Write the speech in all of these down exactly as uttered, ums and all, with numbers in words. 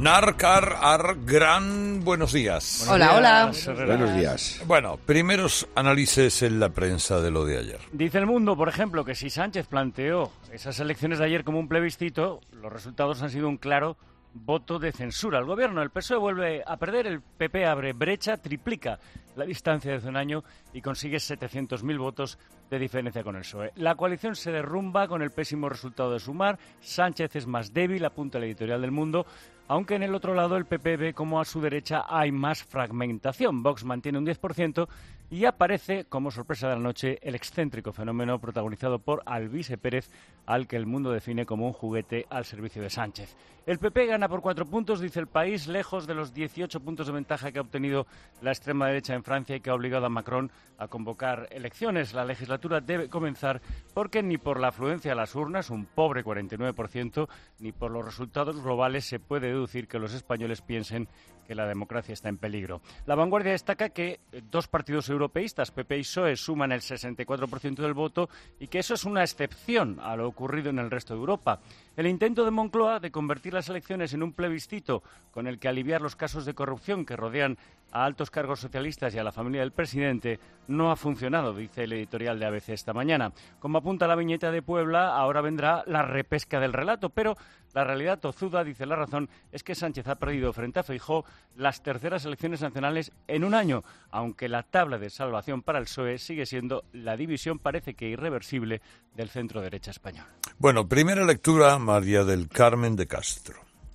Narcar, ar, gran buenos días. Hola, hola. Buenos días. Bueno, primeros análisis en la prensa de lo de ayer. Dice El Mundo, por ejemplo, que si Sánchez planteó esas elecciones de ayer como un plebiscito, los resultados han sido un claro voto de censura al gobierno. El P S O E vuelve a perder, el P P abre brecha, triplica la distancia de hace un año y consigue setecientos mil votos de diferencia con el P S O E. La coalición se derrumba con el pésimo resultado de Sumar. Sánchez es más débil, apunta el editorial del Mundo, aunque en el otro lado el P P ve como a su derecha hay más fragmentación. Vox mantiene un diez por ciento y aparece, como sorpresa de la noche, el excéntrico fenómeno protagonizado por Alvise Pérez, al que El Mundo define como un juguete al servicio de Sánchez. El P P gana por cuatro puntos, dice El País, lejos de los dieciocho puntos de ventaja que ha obtenido la extrema derecha en Francia y que ha obligado a Macron a convocar elecciones. La legislatura debe comenzar porque ni por la afluencia a las urnas, un pobre cuarenta y nueve por ciento, ni por los resultados globales se puede deducir que los españoles piensen que la democracia está en peligro. La Vanguardia destaca que dos partidos europeístas, P P y P S O E, suman el sesenta y cuatro por ciento del voto y que eso es una excepción a lo ocurrido en el resto de Europa. El intento de Moncloa de convertir las elecciones en un plebiscito con el que aliviar los casos de corrupción que rodean a altos cargos socialistas y a la familia del presidente no ha funcionado, dice el editorial de A B C esta mañana. Como apunta la viñeta de Puebla, ahora vendrá la repesca del relato, pero la realidad tozuda, dice La Razón, es que Sánchez ha perdido frente a Feijóo las terceras elecciones nacionales en un año, aunque la tabla de salvación para el P S O E sigue siendo la división, parece que irreversible, del centro-derecha español. Bueno, primera lectura, María del Carmen de Castro.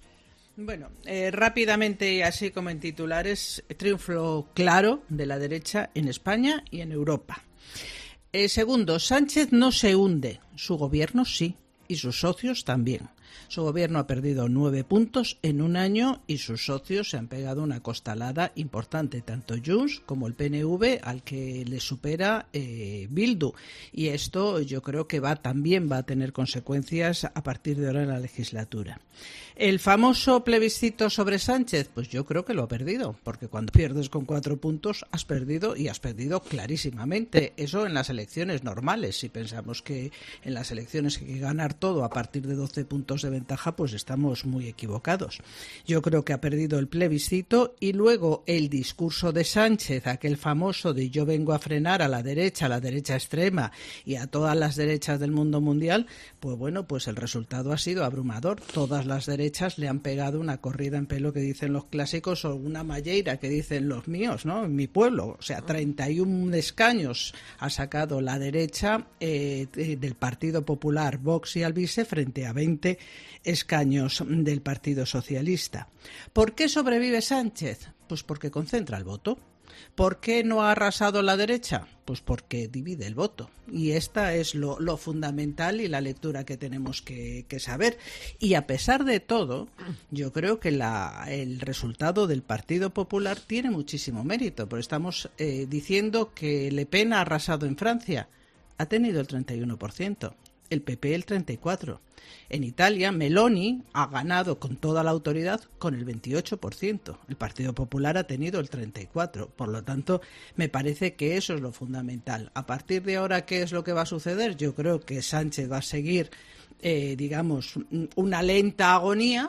Bueno, eh, rápidamente y así como en titulares, triunfo claro de la derecha en España y en Europa. Eh, segundo, Sánchez no se hunde, su gobierno sí, y sus socios también. Su gobierno ha perdido nueve puntos en un año y sus socios se han pegado una costalada importante, tanto Junts como el P N V, al que le supera eh, Bildu. Y esto yo creo que va también va a tener consecuencias a partir de ahora en la legislatura. El famoso plebiscito sobre Sánchez, pues yo creo que lo ha perdido, porque cuando pierdes con cuatro puntos has perdido y has perdido clarísimamente. Eso en las elecciones normales. Si pensamos que en las elecciones hay que ganar todo a partir de doce puntos de ventaja, pues estamos muy equivocados. Yo creo que ha perdido el plebiscito y luego el discurso de Sánchez, aquel famoso de yo vengo a frenar a la derecha, a la derecha extrema y a todas las derechas del mundo mundial, pues bueno, pues el resultado ha sido abrumador. Todas las derechas le han pegado una corrida en pelo que dicen los clásicos o una malleira que dicen los míos, ¿no? En mi pueblo. O sea, treinta y uno escaños ha sacado la derecha eh, del Partido Popular, Vox y Alvise frente a veinte escaños del Partido Socialista. ¿Por qué sobrevive Sánchez? Pues porque concentra el voto. ¿Por qué no ha arrasado la derecha? Pues porque divide el voto. Y esta es lo, lo fundamental y la lectura que tenemos que, que saber. Y a pesar de todo, yo creo que la, el resultado del Partido Popular tiene muchísimo mérito. Porque estamos eh, diciendo que Le Pen ha arrasado en Francia. Ha tenido el treinta y uno por ciento. El P P el treinta y cuatro por ciento. En Italia, Meloni ha ganado con toda la autoridad con el veintiocho por ciento. El Partido Popular ha tenido el treinta y cuatro por ciento. Por lo tanto, me parece que eso es lo fundamental. A partir de ahora, ¿qué es lo que va a suceder? Yo creo que Sánchez va a seguir, eh, digamos, una lenta agonía,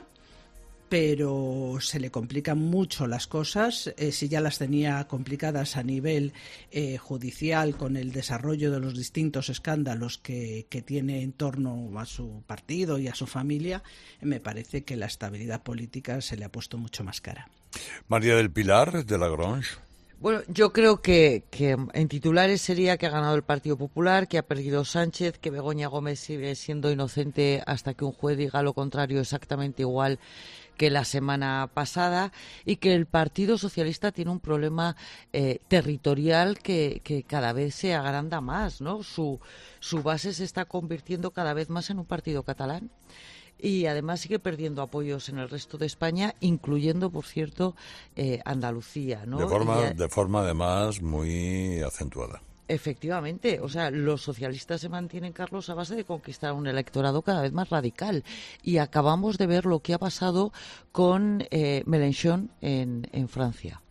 pero se le complican mucho las cosas, eh, si ya las tenía complicadas a nivel eh, judicial con el desarrollo de los distintos escándalos que, que tiene en torno a su partido y a su familia, eh, me parece que la estabilidad política se le ha puesto mucho más cara. María del Pilar, de Lagrange. Bueno, yo creo que, que en titulares sería que ha ganado el Partido Popular, que ha perdido Sánchez, que Begoña Gómez sigue siendo inocente hasta que un juez diga lo contrario exactamente igual que la semana pasada, y que el Partido Socialista tiene un problema eh, territorial que, que cada vez se agranda más, ¿no? Su, su base se está convirtiendo cada vez más en un partido catalán. Y además sigue perdiendo apoyos en el resto de España, incluyendo, por cierto, eh, Andalucía, ¿no? De forma, y, de forma, además, muy acentuada. Efectivamente, o sea, los socialistas se mantienen, Carlos, a base de conquistar un electorado cada vez más radical. Y acabamos de ver lo que ha pasado con eh, Mélenchon en, en Francia.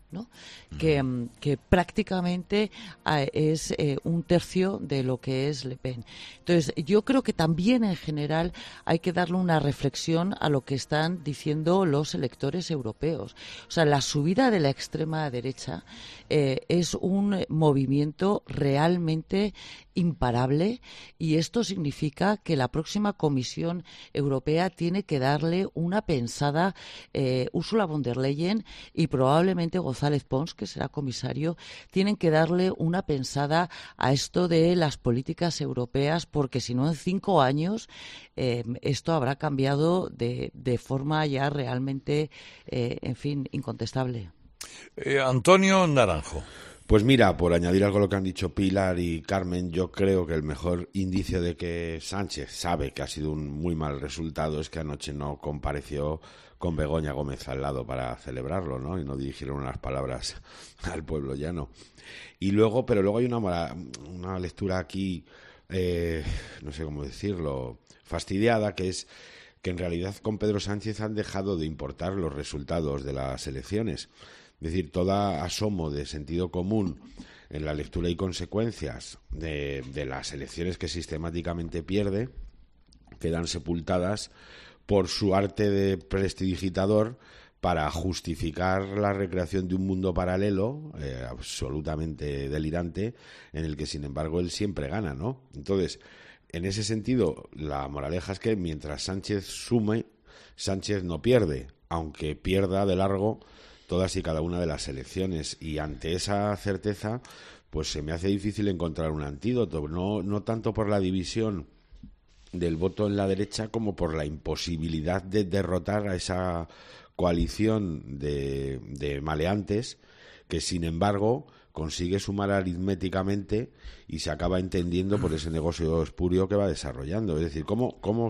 ¿no? Que, que prácticamente eh, es eh, un tercio de lo que es Le Pen. Entonces, yo creo que también en general hay que darle una reflexión a lo que están diciendo los electores europeos. O sea, la subida de la extrema derecha eh, es un movimiento realmente imparable, y esto significa que la próxima Comisión Europea tiene que darle una pensada. eh, Ursula von der Leyen y probablemente González Pons, que será comisario, tienen que darle una pensada a esto de las políticas europeas, porque si no, en cinco años eh, esto habrá cambiado de, de forma ya realmente, eh, en fin, incontestable. Eh, Antonio Naranjo. Pues mira, por añadir algo a lo que han dicho Pilar y Carmen, yo creo que el mejor indicio de que Sánchez sabe que ha sido un muy mal resultado es que anoche no compareció con Begoña Gómez al lado para celebrarlo, ¿no? Y no dirigieron unas palabras al pueblo llano. Y luego, pero luego hay una, una lectura aquí, eh, no sé cómo decirlo, fastidiada, que es que en realidad con Pedro Sánchez han dejado de importar los resultados de las elecciones. Es decir, todo asomo de sentido común en la lectura y consecuencias de, de las elecciones que sistemáticamente pierde quedan sepultadas por su arte de prestidigitador para justificar la recreación de un mundo paralelo eh, absolutamente delirante, en el que, sin embargo, él siempre gana, ¿no? Entonces, en ese sentido, la moraleja es que mientras Sánchez sume, Sánchez no pierde, aunque pierda de largo todas y cada una de las elecciones, y ante esa certeza pues se me hace difícil encontrar un antídoto, no, no tanto por la división del voto en la derecha como por la imposibilidad de derrotar a esa coalición de, de maleantes que, sin embargo, consigue sumar aritméticamente y se acaba entendiendo por ese negocio espurio que va desarrollando. Es decir, cómo, cómo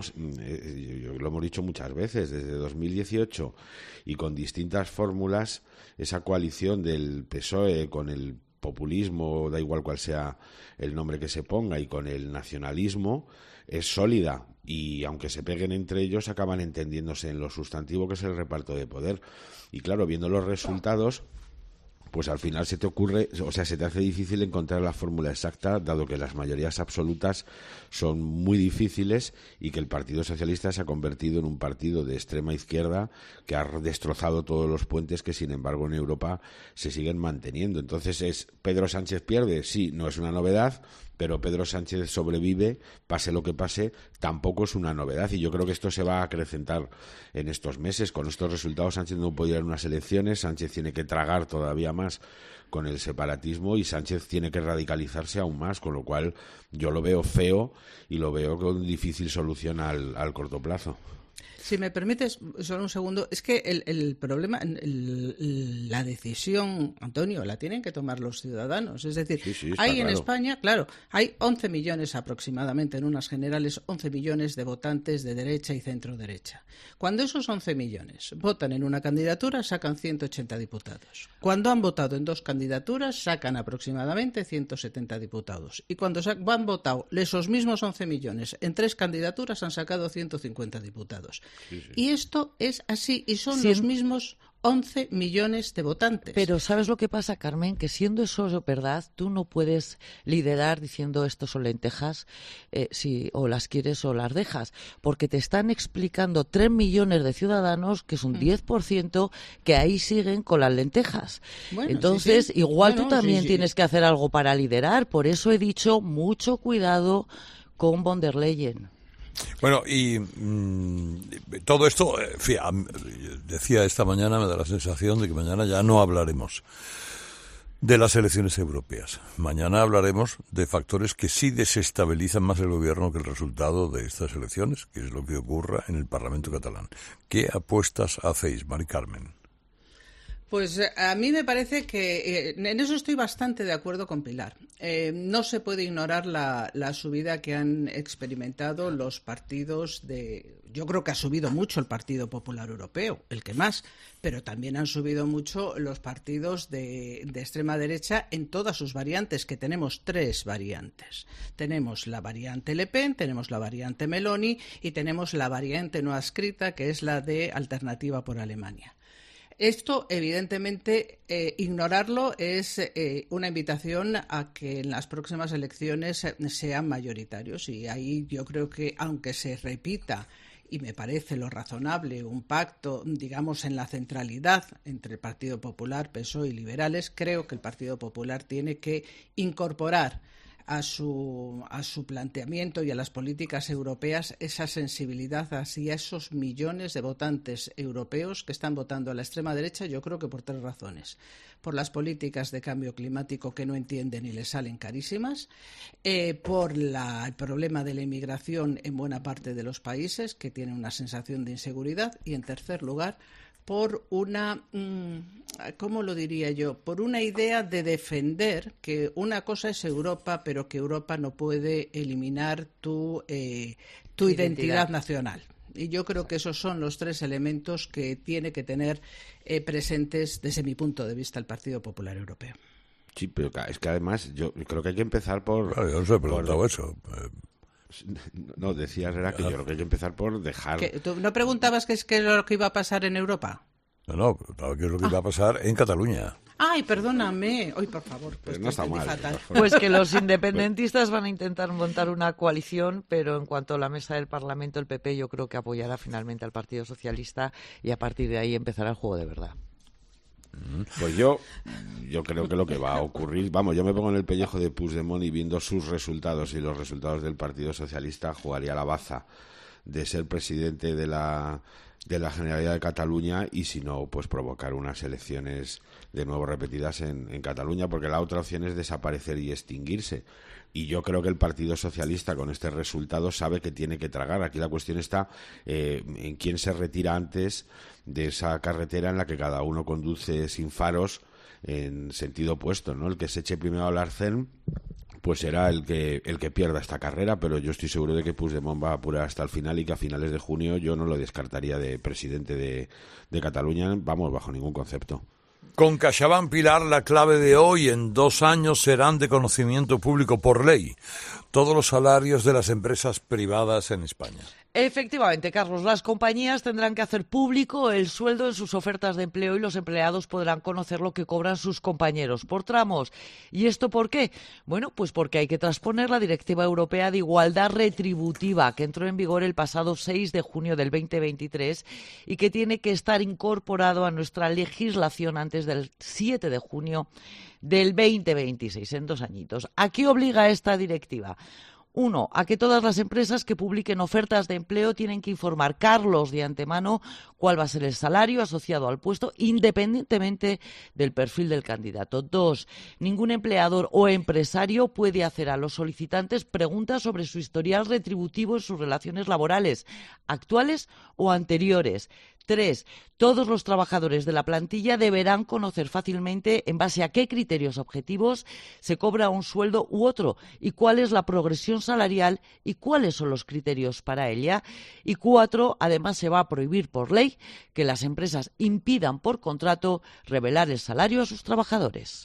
eh, lo hemos dicho muchas veces, desde dos mil dieciocho y con distintas fórmulas, esa coalición del P S O E con el populismo, da igual cuál sea el nombre que se ponga, y con el nacionalismo, es sólida, y aunque se peguen entre ellos, acaban entendiéndose en lo sustantivo que es el reparto de poder. Y claro, viendo los resultados, pues al final se te ocurre, o sea, se te hace difícil encontrar la fórmula exacta, dado que las mayorías absolutas son muy difíciles y que el Partido Socialista se ha convertido en un partido de extrema izquierda que ha destrozado todos los puentes que, sin embargo, en Europa se siguen manteniendo. Entonces, ¿es Pedro Sánchez pierde? Sí, no es una novedad, pero Pedro Sánchez sobrevive, pase lo que pase, tampoco es una novedad, y yo creo que esto se va a acrecentar en estos meses. Con estos resultados Sánchez no puede ir a unas elecciones, Sánchez tiene que tragar todavía más con el separatismo y Sánchez tiene que radicalizarse aún más, con lo cual yo lo veo feo y lo veo con difícil solución al, al corto plazo. Si me permites, solo un segundo, es que el, el problema, el, la decisión, Antonio, la tienen que tomar los ciudadanos. Es decir, sí, sí, hay en claro. España, claro, hay once millones aproximadamente, en unas generales, once millones de votantes de derecha y centro-derecha. Cuando esos once millones votan en una candidatura, sacan ciento ochenta diputados. Cuando han votado en dos candidaturas, sacan aproximadamente ciento setenta diputados. Y cuando han votado esos mismos once millones en tres candidaturas, han sacado ciento cincuenta diputados. Sí, sí. Y esto es así, y son sí, los mismos once millones de votantes. Pero ¿sabes lo que pasa, Carmen? Que siendo eso verdad, tú no puedes liderar diciendo esto son lentejas, eh, si o las quieres o las dejas, porque te están explicando tres millones de ciudadanos, que es un mm. diez por ciento, que ahí siguen con las lentejas. Bueno, Entonces, sí, sí. igual bueno, tú también sí, sí. tienes que hacer algo para liderar. Por eso he dicho mucho cuidado con von der Leyen. Bueno, y mmm, todo esto, en fin, decía esta mañana, me da la sensación de que mañana ya no hablaremos de las elecciones europeas. Mañana hablaremos de factores que sí desestabilizan más el gobierno que el resultado de estas elecciones, que es lo que ocurra en el Parlamento catalán. ¿Qué apuestas hacéis, Mari Carmen? Pues a mí me parece que eh, en eso estoy bastante de acuerdo con Pilar. Eh, no se puede ignorar la, la subida que han experimentado los partidos de... Yo creo que ha subido mucho el Partido Popular Europeo, el que más, pero también han subido mucho los partidos de, de extrema derecha en todas sus variantes, que tenemos tres variantes. Tenemos la variante Le Pen, tenemos la variante Meloni y tenemos la variante no adscrita, que es la de Alternativa por Alemania. Esto, evidentemente, eh, ignorarlo es eh, una invitación a que en las próximas elecciones sean mayoritarios. Y ahí yo creo que, aunque se repita, y me parece lo razonable, un pacto, digamos, en la centralidad entre el Partido Popular, P S O E y liberales, creo que el Partido Popular tiene que incorporar a su, a su planteamiento y a las políticas europeas esa sensibilidad hacia esos millones de votantes europeos que están votando a la extrema derecha, yo creo que por tres razones. Por las políticas de cambio climático que no entienden y les salen carísimas, eh, por la, el problema de la inmigración en buena parte de los países que tienen una sensación de inseguridad y, en tercer lugar, por una, ¿cómo lo diría yo? Por una idea de defender que una cosa es Europa, pero que Europa no puede eliminar tu, eh, tu identidad. identidad nacional. Y yo creo que esos son los tres elementos que tiene que tener eh, presentes, desde mi punto de vista, el Partido Popular Europeo. Sí, pero es que además yo creo que hay que empezar por... Claro, yo no se he preguntado por... eso. No, decías, era que yo creo que hay que empezar por dejar... ¿Que, ¿Tú no preguntabas qué es qué es lo que iba a pasar en Europa? No, no, preguntaba qué es lo que ah. iba a pasar en Cataluña. Ay, perdóname. Ay, por favor. Pues, no está mal. Fatal. Pues que los independentistas van a intentar montar una coalición, pero en cuanto a la mesa del Parlamento, el P P yo creo que apoyará finalmente al Partido Socialista y a partir de ahí empezará el juego de verdad. Pues yo, yo creo que lo que va a ocurrir, vamos, yo me pongo en el pellejo de Puigdemont y viendo sus resultados y los resultados del Partido Socialista, jugaría la baza de ser presidente de la de la Generalidad de Cataluña y, si no, pues provocar unas elecciones de nuevo repetidas en, en Cataluña, porque la otra opción es desaparecer y extinguirse. Y yo creo que el Partido Socialista con este resultado sabe que tiene que tragar. Aquí la cuestión está eh, en quién se retira antes de esa carretera en la que cada uno conduce sin faros en sentido opuesto, ¿no? El que se eche primero al arcén pues será el que el que pierda esta carrera, pero yo estoy seguro de que Puigdemont va a apurar hasta el final y que a finales de junio yo no lo descartaría de presidente de, de Cataluña, vamos, bajo ningún concepto. Con CaixaBank, Pilar, la clave de hoy: en dos años serán de conocimiento público por ley todos los salarios de las empresas privadas en España. Efectivamente, Carlos, las compañías tendrán que hacer público el sueldo en sus ofertas de empleo y los empleados podrán conocer lo que cobran sus compañeros por tramos. ¿Y esto por qué? Bueno, pues porque hay que transponer la Directiva Europea de Igualdad Retributiva, que entró en vigor el pasado seis de junio del veinte veintitrés y que tiene que estar incorporado a nuestra legislación antes del siete de junio del veinte veintiséis, en dos añitos. ¿A qué obliga esta directiva? Uno, a que todas las empresas que publiquen ofertas de empleo tienen que informar, Carlos, de antemano cuál va a ser el salario asociado al puesto, independientemente del perfil del candidato. Dos, ningún empleador o empresario puede hacer a los solicitantes preguntas sobre su historial retributivo en sus relaciones laborales, actuales o anteriores. Tres, todos los trabajadores de la plantilla deberán conocer fácilmente en base a qué criterios objetivos se cobra un sueldo u otro y cuál es la progresión salarial y cuáles son los criterios para ella. Y cuatro, además se va a prohibir por ley que las empresas impidan por contrato revelar el salario a sus trabajadores.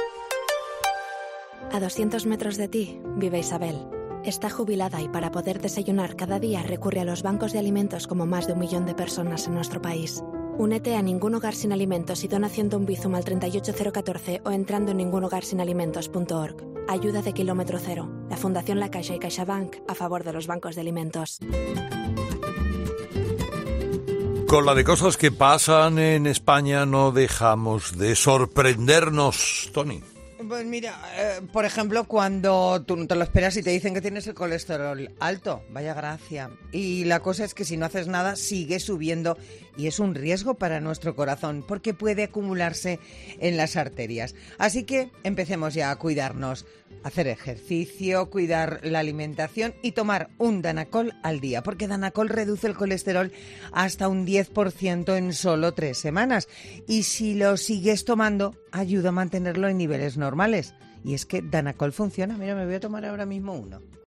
A doscientos metros de ti vive Isabel. Está jubilada y para poder desayunar cada día recurre a los bancos de alimentos como más de un millón de personas en nuestro país. Únete a Ningún Hogar Sin Alimentos y dona haciendo un bizum al treinta y ocho cero catorce o entrando en ningún hogar sin alimentos punto org. Ayuda de kilómetro cero. La Fundación La Caixa y CaixaBank a favor de los bancos de alimentos. Con la de cosas que pasan en España no dejamos de sorprendernos, Tony. Pues mira, eh, por ejemplo, cuando tú no te lo esperas y te dicen que tienes el colesterol alto, vaya gracia. Y la cosa es que si no haces nada, sigue subiendo y es un riesgo para nuestro corazón porque puede acumularse en las arterias. Así que empecemos ya a cuidarnos, hacer ejercicio, cuidar la alimentación y tomar un Danacol al día, porque Danacol reduce el colesterol hasta un diez por ciento en solo tres semanas. Y si lo sigues tomando, ayuda a mantenerlo en niveles normales. Y es que Danacol funciona. Mira, me voy a tomar ahora mismo uno.